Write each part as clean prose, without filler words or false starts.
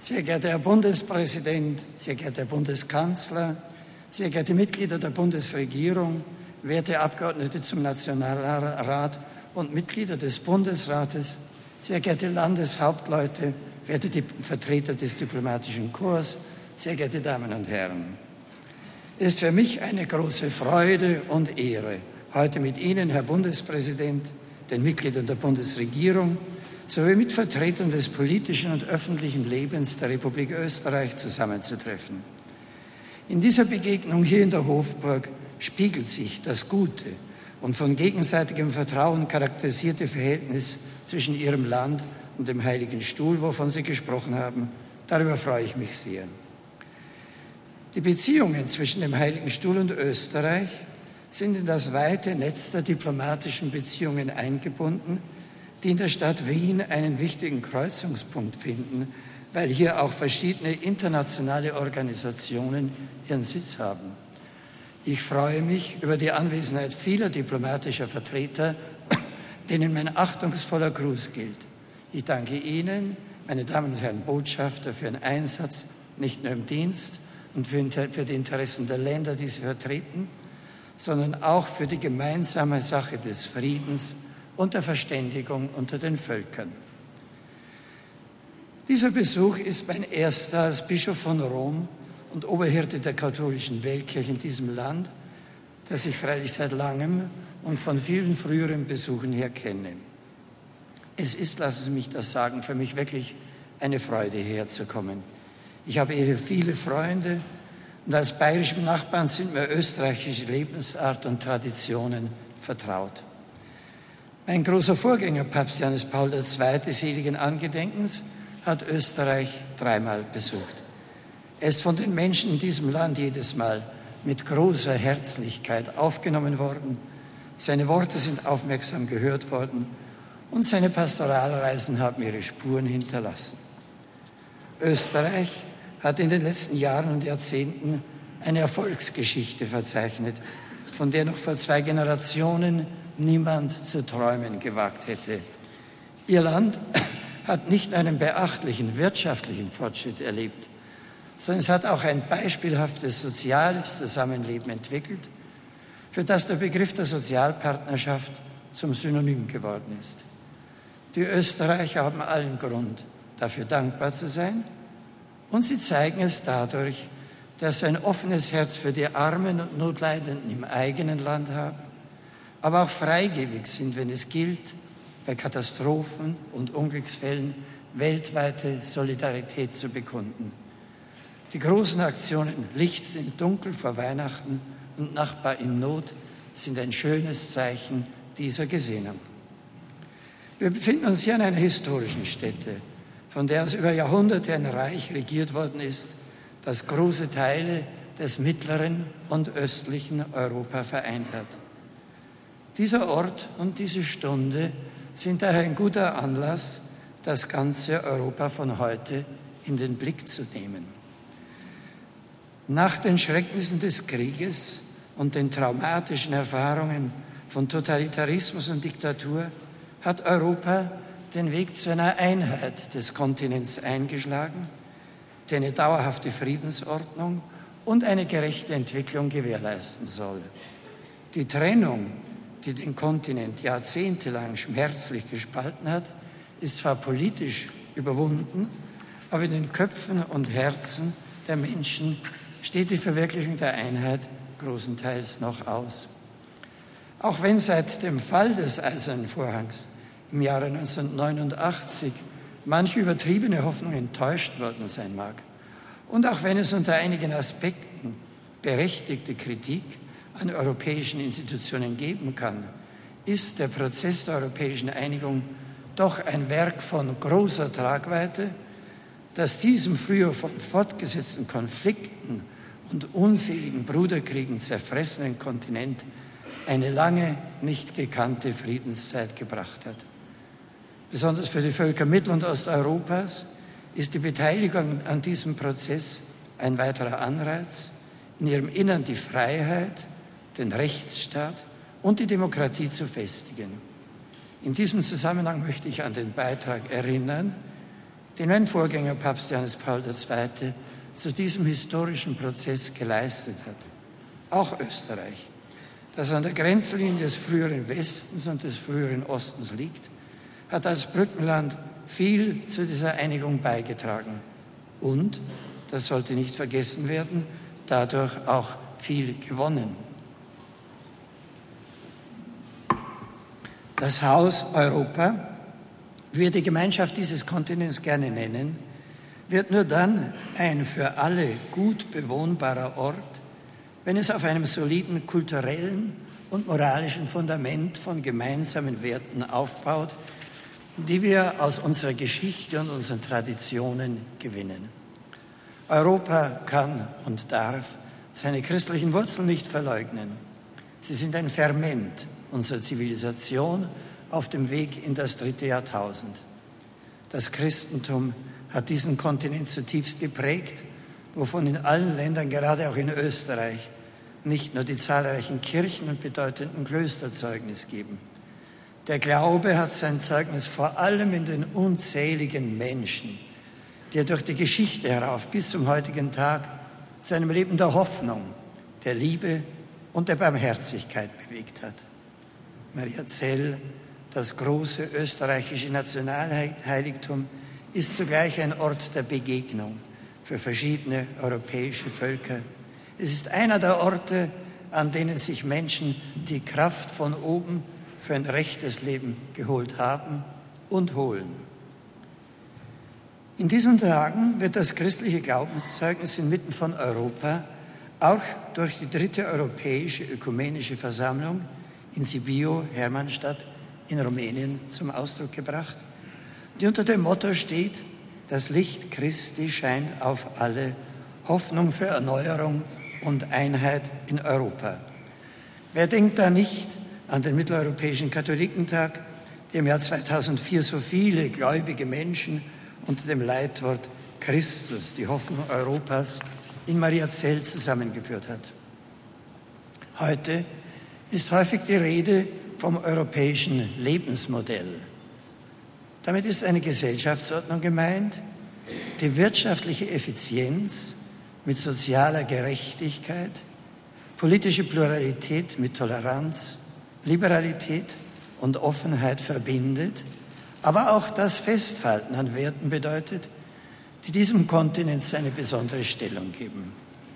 Sehr geehrter Herr Bundespräsident, sehr geehrter Herr Bundeskanzler, sehr geehrte Mitglieder der Bundesregierung, werte Abgeordnete zum Nationalrat und Mitglieder des Bundesrates, sehr geehrte Landeshauptleute, werte Vertreter des diplomatischen Korps, sehr geehrte Damen und Herren. Es ist für mich eine große Freude und Ehre, heute mit Ihnen, Herr Bundespräsident, den Mitgliedern der Bundesregierung sowie mit Vertretern des politischen und öffentlichen Lebens der Republik Österreich zusammenzutreffen. In dieser Begegnung hier in der Hofburg spiegelt sich das gute und von gegenseitigem Vertrauen charakterisierte Verhältnis zwischen Ihrem Land und dem Heiligen Stuhl, wovon Sie gesprochen haben. Darüber freue ich mich sehr. Die Beziehungen zwischen dem Heiligen Stuhl und Österreich sind in das weite Netz der diplomatischen Beziehungen eingebunden, die in der Stadt Wien einen wichtigen Kreuzungspunkt finden, weil hier auch verschiedene internationale Organisationen ihren Sitz haben. Ich freue mich über die Anwesenheit vieler diplomatischer Vertreter, denen mein achtungsvoller Gruß gilt. Ich danke Ihnen, meine Damen und Herren Botschafter, für Ihren Einsatz, nicht nur im Dienst und für die Interessen der Länder, die Sie vertreten, sondern auch für die gemeinsame Sache des Friedens und der Verständigung unter den Völkern. Dieser Besuch ist mein erster als Bischof von Rom und Oberhirte der katholischen Weltkirche in diesem Land, das ich freilich seit langem und von vielen früheren Besuchen her kenne. Es ist, lassen Sie mich das sagen, für mich wirklich eine Freude, hierher zu kommen. Ich habe hier viele Freunde und als bayerischem Nachbarn sind mir österreichische Lebensart und Traditionen vertraut. Mein großer Vorgänger, Papst Johannes Paul II. Seligen Angedenkens, hat Österreich 3-mal besucht. Er ist von den Menschen in diesem Land jedes Mal mit großer Herzlichkeit aufgenommen worden. Seine Worte sind aufmerksam gehört worden und seine Pastoralreisen haben ihre Spuren hinterlassen. Österreich hat in den letzten Jahren und Jahrzehnten eine Erfolgsgeschichte verzeichnet, von der noch vor 2 Generationen niemand zu träumen gewagt hätte. Ihr Land hat nicht nur einen beachtlichen wirtschaftlichen Fortschritt erlebt, sondern es hat auch ein beispielhaftes soziales Zusammenleben entwickelt, für das der Begriff der Sozialpartnerschaft zum Synonym geworden ist. Die Österreicher haben allen Grund, dafür dankbar zu sein, und sie zeigen es dadurch, dass sie ein offenes Herz für die Armen und Notleidenden im eigenen Land haben, aber auch freigebig sind, wenn es gilt, bei Katastrophen und Unglücksfällen weltweite Solidarität zu bekunden. Die großen Aktionen Licht im Dunkel vor Weihnachten und Nachbar in Not sind ein schönes Zeichen dieser Gesinnung. Wir befinden uns hier an einer historischen Stätte, von der aus über Jahrhunderte ein Reich regiert worden ist, das große Teile des mittleren und östlichen Europa vereint hat. Dieser Ort und diese Stunde sind daher ein guter Anlass, das ganze Europa von heute in den Blick zu nehmen. Nach den Schrecknissen des Krieges und den traumatischen Erfahrungen von Totalitarismus und Diktatur hat Europa den Weg zu einer Einheit des Kontinents eingeschlagen, die eine dauerhafte Friedensordnung und eine gerechte Entwicklung gewährleisten soll. Die Trennung, die den Kontinent jahrzehntelang schmerzlich gespalten hat, ist zwar politisch überwunden, aber in den Köpfen und Herzen der Menschen steht die Verwirklichung der Einheit großenteils noch aus. Auch wenn seit dem Fall des Eisernen Vorhangs im Jahre 1989 manche übertriebene Hoffnung enttäuscht worden sein mag und auch wenn es unter einigen Aspekten berechtigte Kritik an europäischen Institutionen geben kann, ist der Prozess der europäischen Einigung doch ein Werk von großer Tragweite, das diesem früher von fortgesetzten Konflikten und unseligen Bruderkriegen zerfressenen Kontinent eine lange nicht gekannte Friedenszeit gebracht hat. Besonders für die Völker Mittel- und Osteuropas ist die Beteiligung an diesem Prozess ein weiterer Anreiz, in ihrem Innern die Freiheit, den Rechtsstaat und die Demokratie zu festigen. In diesem Zusammenhang möchte ich an den Beitrag erinnern, den mein Vorgänger Papst Johannes Paul II. Zu diesem historischen Prozess geleistet hat. Auch Österreich, das an der Grenzlinie des früheren Westens und des früheren Ostens liegt, hat als Brückenland viel zu dieser Einigung beigetragen. Und, das sollte nicht vergessen werden, dadurch auch viel gewonnen. Das Haus Europa, wie wir die Gemeinschaft dieses Kontinents gerne nennen, wird nur dann ein für alle gut bewohnbarer Ort, wenn es auf einem soliden kulturellen und moralischen Fundament von gemeinsamen Werten aufbaut, die wir aus unserer Geschichte und unseren Traditionen gewinnen. Europa kann und darf seine christlichen Wurzeln nicht verleugnen. Sie sind ein Ferment unserer Zivilisation auf dem Weg in das 3. Jahrtausend. Das Christentum hat diesen Kontinent zutiefst geprägt, wovon in allen Ländern, gerade auch in Österreich, nicht nur die zahlreichen Kirchen und bedeutenden Klöster Zeugnis geben. Der Glaube hat sein Zeugnis vor allem in den unzähligen Menschen, die er durch die Geschichte herauf bis zum heutigen Tag zu einem Leben der Hoffnung, der Liebe und der Barmherzigkeit bewegt hat. Mariazell, das große österreichische Nationalheiligtum, ist zugleich ein Ort der Begegnung für verschiedene europäische Völker. Es ist einer der Orte, an denen sich Menschen die Kraft von oben für ein rechtes Leben geholt haben und holen. In diesen Tagen wird das christliche Glaubenszeugnis inmitten von Europa auch durch die 3. Europäische Ökumenische Versammlung in Sibiu, Hermannstadt in Rumänien zum Ausdruck gebracht, die unter dem Motto steht: Das Licht Christi scheint auf alle, Hoffnung für Erneuerung und Einheit in Europa. Wer denkt da nicht an den Mitteleuropäischen Katholikentag, der im Jahr 2004 so viele gläubige Menschen unter dem Leitwort Christus, die Hoffnung Europas, in Mariazell zusammengeführt hat. Heute ist häufig die Rede vom europäischen Lebensmodell. Damit ist eine Gesellschaftsordnung gemeint, die wirtschaftliche Effizienz mit sozialer Gerechtigkeit, politische Pluralität mit Toleranz, Liberalität und Offenheit verbindet, aber auch das Festhalten an Werten bedeutet, die diesem Kontinent seine besondere Stellung geben.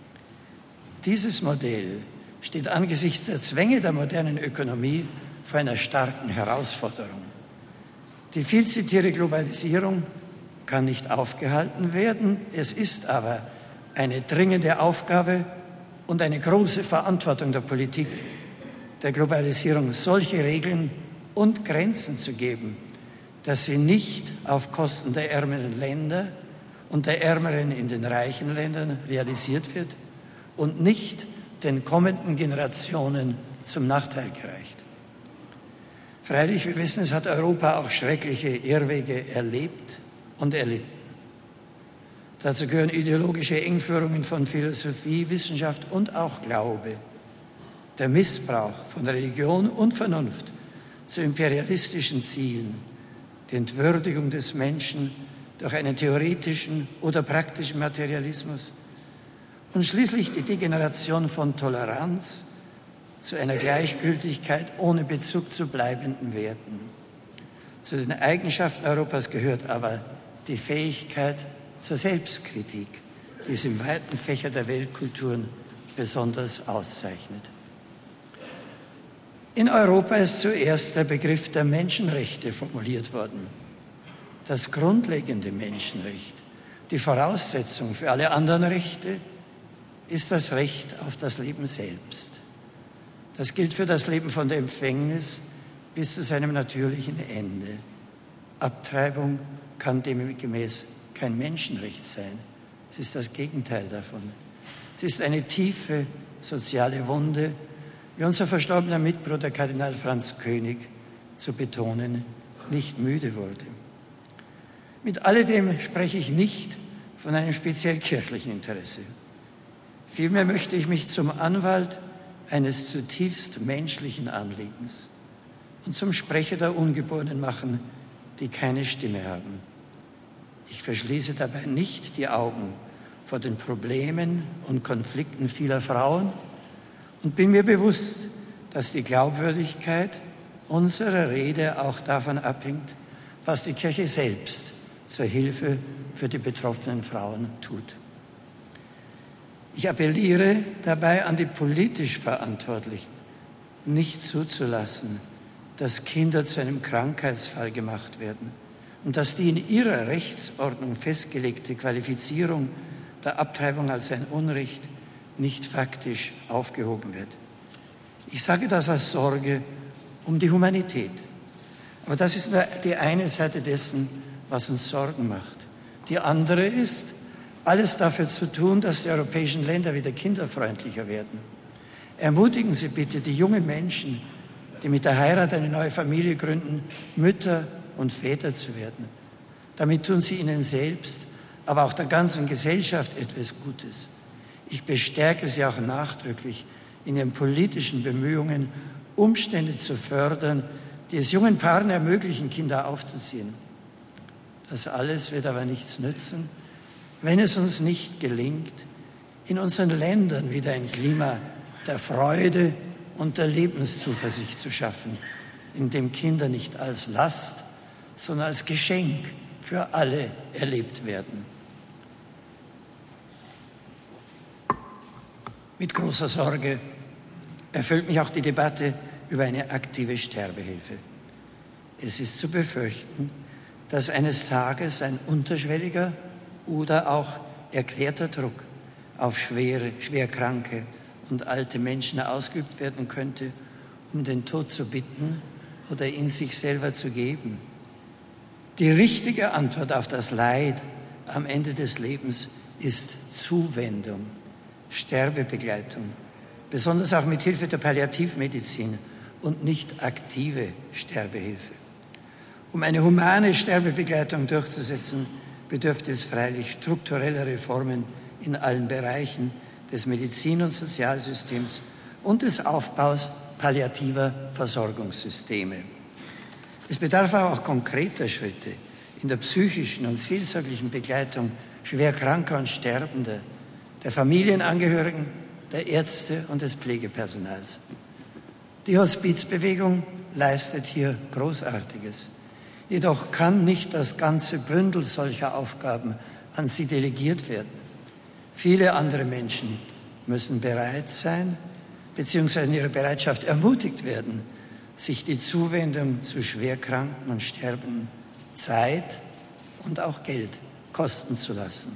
Dieses Modell steht angesichts der Zwänge der modernen Ökonomie vor einer starken Herausforderung. Die viel zitierte Globalisierung kann nicht aufgehalten werden. Es ist aber eine dringende Aufgabe und eine große Verantwortung der Politik, der Globalisierung solche Regeln und Grenzen zu geben, dass sie nicht auf Kosten der ärmeren Länder und der Ärmeren in den reichen Ländern realisiert wird und nicht den kommenden Generationen zum Nachteil gereicht. Freilich, wir wissen, es hat Europa auch schreckliche Irrwege erlebt und erlitten. Dazu gehören ideologische Engführungen von Philosophie, Wissenschaft und auch Glaube, der Missbrauch von Religion und Vernunft zu imperialistischen Zielen, die Entwürdigung des Menschen durch einen theoretischen oder praktischen Materialismus und schließlich die Degeneration von Toleranz zu einer Gleichgültigkeit ohne Bezug zu bleibenden Werten. Zu den Eigenschaften Europas gehört aber die Fähigkeit zur Selbstkritik, die es im weiten Fächer der Weltkulturen besonders auszeichnet. In Europa ist zuerst der Begriff der Menschenrechte formuliert worden. Das grundlegende Menschenrecht, die Voraussetzung für alle anderen Rechte, ist das Recht auf das Leben selbst. Das gilt für das Leben von der Empfängnis bis zu seinem natürlichen Ende. Abtreibung kann demgemäß kein Menschenrecht sein. Es ist das Gegenteil davon. Es ist eine tiefe soziale Wunde, wie unser verstorbener Mitbruder Kardinal Franz König zu betonen nicht müde wurde. Mit alledem spreche ich nicht von einem speziell kirchlichen Interesse. Vielmehr möchte ich mich zum Anwalt eines zutiefst menschlichen Anliegens und zum Sprecher der Ungeborenen machen, die keine Stimme haben. Ich verschließe dabei nicht die Augen vor den Problemen und Konflikten vieler Frauen und bin mir bewusst, dass die Glaubwürdigkeit unserer Rede auch davon abhängt, was die Kirche selbst zur Hilfe für die betroffenen Frauen tut. Ich appelliere dabei an die politisch Verantwortlichen, nicht zuzulassen, dass Kinder zu einem Krankheitsfall gemacht werden und dass die in ihrer Rechtsordnung festgelegte Qualifizierung der Abtreibung als ein Unrecht nicht faktisch aufgehoben wird. Ich sage das aus Sorge um die Humanität. Aber das ist nur die eine Seite dessen, was uns Sorgen macht. Die andere ist, alles dafür zu tun, dass die europäischen Länder wieder kinderfreundlicher werden. Ermutigen Sie bitte die jungen Menschen, die mit der Heirat eine neue Familie gründen, Mütter und Väter zu werden. Damit tun Sie ihnen selbst, aber auch der ganzen Gesellschaft etwas Gutes. Ich bestärke Sie auch nachdrücklich in Ihren politischen Bemühungen, Umstände zu fördern, die es jungen Paaren ermöglichen, Kinder aufzuziehen. Das alles wird aber nichts nützen, wenn es uns nicht gelingt, in unseren Ländern wieder ein Klima der Freude und der Lebenszuversicht zu schaffen, in dem Kinder nicht als Last, sondern als Geschenk für alle erlebt werden. Mit großer Sorge erfüllt mich auch die Debatte über eine aktive Sterbehilfe. Es ist zu befürchten, dass eines Tages ein unterschwelliger oder auch erklärter Druck auf schwer kranke und alte Menschen ausgeübt werden könnte, um den Tod zu bitten oder ihn sich selber zu geben. Die richtige Antwort auf das Leid am Ende des Lebens ist Zuwendung, Sterbebegleitung, besonders auch mit Hilfe der Palliativmedizin und nicht aktive Sterbehilfe. Um eine humane Sterbebegleitung durchzusetzen, bedürfte es freilich struktureller Reformen in allen Bereichen des Medizin- und Sozialsystems und des Aufbaus palliativer Versorgungssysteme. Es bedarf aber auch konkreter Schritte in der psychischen und seelsorglichen Begleitung schwer Kranker und Sterbender, der Familienangehörigen, der Ärzte und des Pflegepersonals. Die Hospizbewegung leistet hier Großartiges. Jedoch kann nicht das ganze Bündel solcher Aufgaben an sie delegiert werden. Viele andere Menschen müssen bereit sein, beziehungsweise in ihrer Bereitschaft ermutigt werden, sich die Zuwendung zu Schwerkranken und Sterbenden Zeit und auch Geld kosten zu lassen.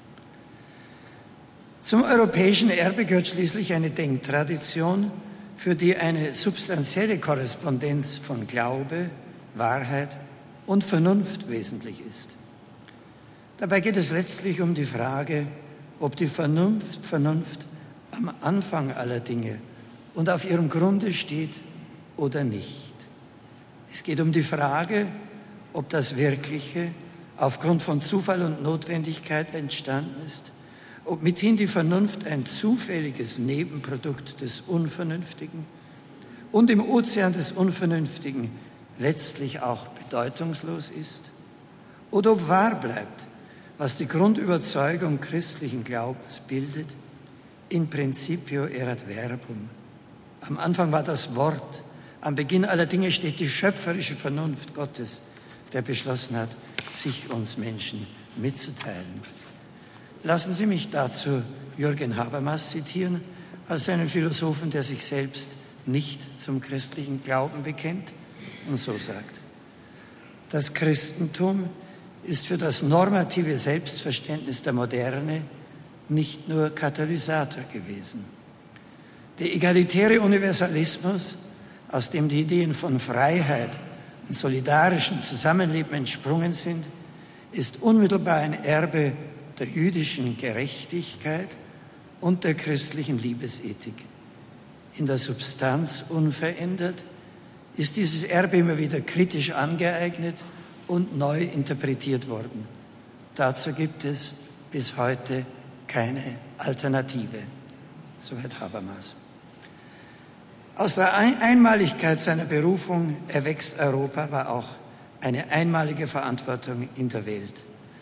Zum europäischen Erbe gehört schließlich eine Denktradition, für die eine substanzielle Korrespondenz von Glaube, Wahrheit und Vernunft wesentlich ist. Dabei geht es letztlich um die Frage, ob die Vernunft am Anfang aller Dinge und auf ihrem Grunde steht oder nicht. Es geht um die Frage, ob das Wirkliche aufgrund von Zufall und Notwendigkeit entstanden ist, ob mithin die Vernunft ein zufälliges Nebenprodukt des Unvernünftigen und im Ozean des Unvernünftigen letztlich auch bedeutungslos ist, oder ob wahr bleibt, was die Grundüberzeugung christlichen Glaubens bildet, in principio erat verbum. Am Anfang war das Wort, am Beginn aller Dinge steht die schöpferische Vernunft Gottes, der beschlossen hat, sich uns Menschen mitzuteilen. Lassen Sie mich dazu Jürgen Habermas zitieren, als einen Philosophen, der sich selbst nicht zum christlichen Glauben bekennt und so sagt: Das Christentum ist für das normative Selbstverständnis der Moderne nicht nur Katalysator gewesen. Der egalitäre Universalismus, aus dem die Ideen von Freiheit und solidarischem Zusammenleben entsprungen sind, ist unmittelbar ein Erbe der jüdischen Gerechtigkeit und der christlichen Liebesethik. In der Substanz unverändert, ist dieses Erbe immer wieder kritisch angeeignet und neu interpretiert worden. Dazu gibt es bis heute keine Alternative. Soweit Habermas. Aus der Einmaligkeit seiner Berufung erwächst Europa aber auch eine einmalige Verantwortung in der Welt.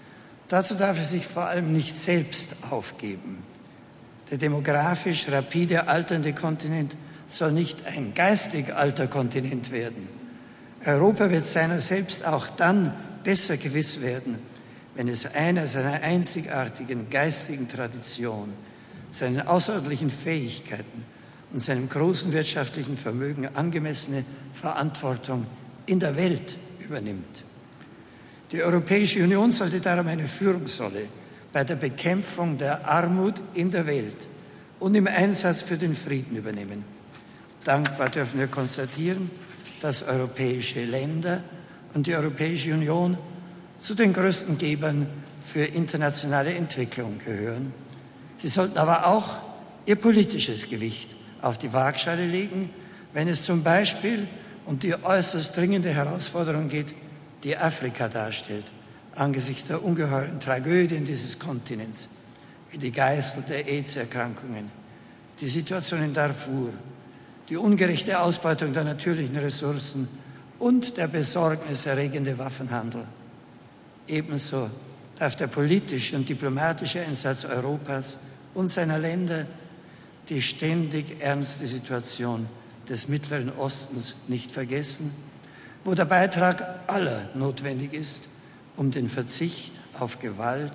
Dazu darf er sich vor allem nicht selbst aufgeben. Der demografisch rapide alternde Kontinent soll nicht ein geistig alter Kontinent werden. Europa wird seiner selbst auch dann besser gewiss werden, wenn es einer seiner einzigartigen geistigen Tradition, seinen außerordentlichen Fähigkeiten und seinem großen wirtschaftlichen Vermögen angemessene Verantwortung in der Welt übernimmt. Die Europäische Union sollte darum eine Führungsrolle bei der Bekämpfung der Armut in der Welt und im Einsatz für den Frieden übernehmen. Dankbar dürfen wir konstatieren, dass europäische Länder und die Europäische Union zu den größten Gebern für internationale Entwicklung gehören. Sie sollten aber auch ihr politisches Gewicht auf die Waagschale legen, wenn es zum Beispiel um die äußerst dringende Herausforderung geht, die Afrika darstellt, angesichts der ungeheuren Tragödien dieses Kontinents, wie die Geißel der AIDS-Erkrankungen, die Situation in Darfur, die ungerechte Ausbeutung der natürlichen Ressourcen und der besorgniserregende Waffenhandel. Ebenso darf der politische und diplomatische Einsatz Europas und seiner Länder die ständig ernste Situation des Mittleren Ostens nicht vergessen, wo der Beitrag aller notwendig ist, um den Verzicht auf Gewalt,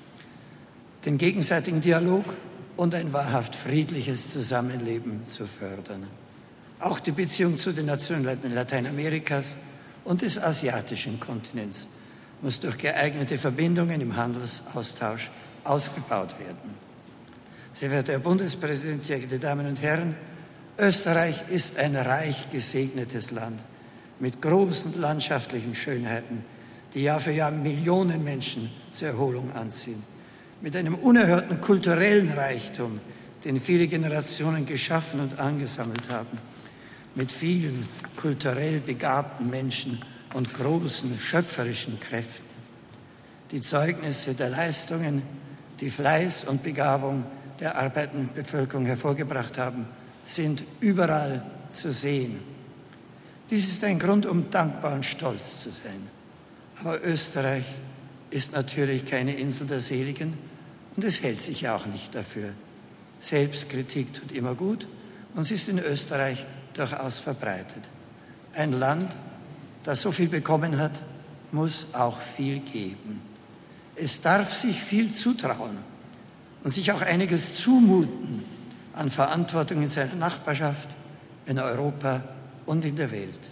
den gegenseitigen Dialog und ein wahrhaft friedliches Zusammenleben zu fördern. Auch die Beziehung zu den Nationen Lateinamerikas und des asiatischen Kontinents muss durch geeignete Verbindungen im Handelsaustausch ausgebaut werden. Sehr verehrter Herr Bundespräsident, sehr geehrte Damen und Herren, Österreich ist ein reich gesegnetes Land mit großen landschaftlichen Schönheiten, die Jahr für Jahr Millionen Menschen zur Erholung anziehen, mit einem unerhörten kulturellen Reichtum, den viele Generationen geschaffen und angesammelt haben, mit vielen kulturell begabten Menschen und großen schöpferischen Kräften. Die Zeugnisse der Leistungen, die Fleiß und Begabung der arbeitenden Bevölkerung hervorgebracht haben, sind überall zu sehen. Dies ist ein Grund, um dankbar und stolz zu sein. Aber Österreich ist natürlich keine Insel der Seligen und es hält sich ja auch nicht dafür. Selbstkritik tut immer gut und sie ist in Österreich durchaus verbreitet. Ein Land, das so viel bekommen hat, muss auch viel geben. Es darf sich viel zutrauen und sich auch einiges zumuten an Verantwortung in seiner Nachbarschaft, in Europa und in der Welt.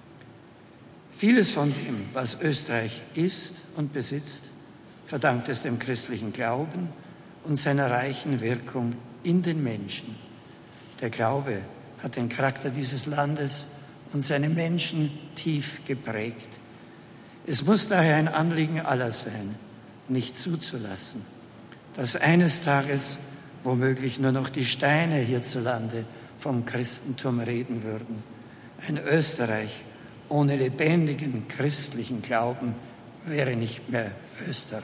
Vieles von dem, was Österreich ist und besitzt, verdankt es dem christlichen Glauben und seiner reichen Wirkung in den Menschen. Der Glaube hat den Charakter dieses Landes und seine Menschen tief geprägt. Es muss daher ein Anliegen aller sein, nicht zuzulassen, dass eines Tages womöglich nur noch die Steine hierzulande vom Christentum reden würden. Ein Österreich ohne lebendigen christlichen Glauben wäre nicht mehr Österreich.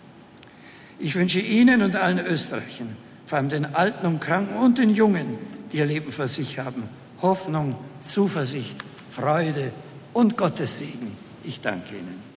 Ich wünsche Ihnen und allen Österreichern, vor allem den Alten und Kranken und den Jungen, die ihr Leben vor sich haben, Hoffnung, Zuversicht, Freude und Gottes Segen. Ich danke Ihnen.